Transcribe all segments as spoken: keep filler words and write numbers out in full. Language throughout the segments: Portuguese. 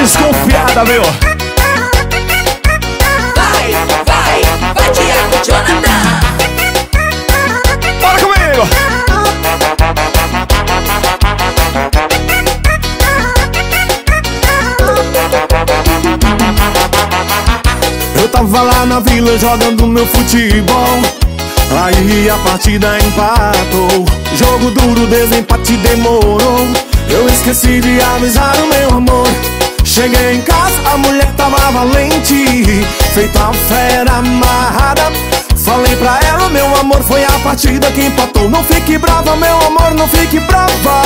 desconfiada, meu. Vai, vai, vai, Thiago Jonathan. Bora comigo. Eu tava lá na vila jogando meu futebol. Aí a partida empatou. Jogo duro, desempate demorou. Eu esqueci de avisar o meu amor. Cheguei em casa, a mulher tava valente, feita uma fera amarrada. Falei pra ela, meu amor, foi a partida que empatou. Não fique brava, meu amor, não fique brava.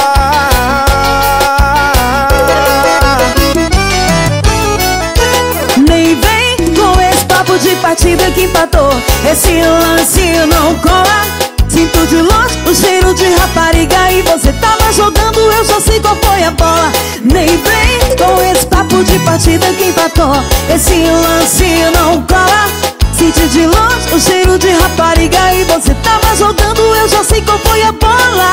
Nem vem com esse papo de partida que empatou. Esse lance não cola. Sinto de longe o cheiro de rapariga e você tava jogando, eu só sei qual foi a bola. Nem vem com esse papo de partida que empatou. Esse lance não cola. Sinto de longe o cheiro de rapariga e você tava jogando, eu só sei qual foi a bola.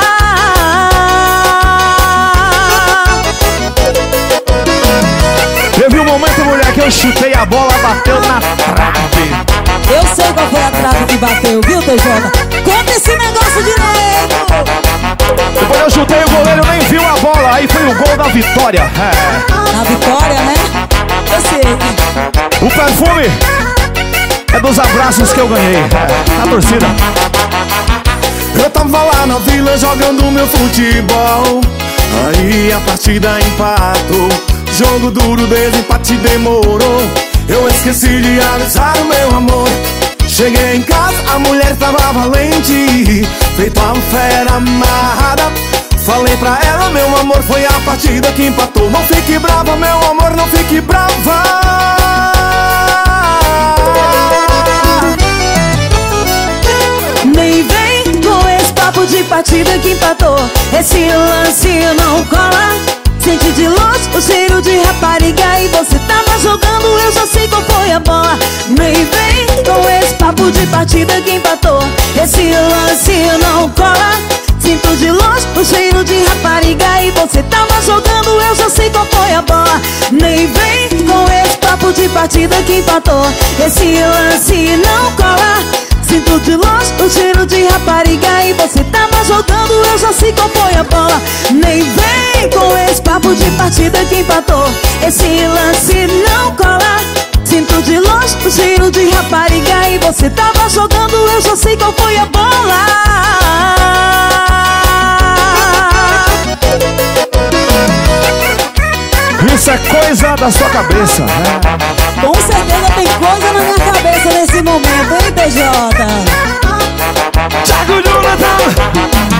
Teve um momento, mulher, que eu chutei a bola, bateu na trave. Eu sei qual foi a trave que bateu, viu, T J? Conta esse negócio direito. Depois eu chutei, o goleiro nem viu a bola. Aí foi o gol da vitória. É. Na vitória, né? Eu sei. O perfume é dos abraços que eu ganhei. É. A torcida. Eu tava lá na vila jogando meu futebol. Aí a partida empatou. Jogo duro, desempate demorou. Eu esqueci de avisar o meu amor. Cheguei em casa, a mulher tava valente, feita uma fera amarrada. Falei pra ela, meu amor, foi a partida que empatou. Não fique brava, meu amor, não fique brava. Nem vem com esse papo de partida que empatou. Esse lance não cola. Sente de longe o cheiro de rapariga e você tava jogando, eu já sei qual foi a bola. Nem vem com esse papo de partida que empatou. Esse lance não cola. Sinto de longe o cheiro de rapariga e você tava jogando, eu já sei qual foi a bola. Nem vem com esse papo de partida que empatou. Esse lance não cola. Sinto de longe o cheiro de rapariga e você tava jogando, eu já sei qual foi a bola. Nem vem com esse papo de partida que empatou. Esse lance não cola. Sinto de longe o cheiro de rapariga e você tava jogando, eu já sei qual foi a bola. Isso é coisa da sua cabeça, né? Com certeza tem coisa na minha cabeça nesse momento, hein, T J? Thiago Jonathan!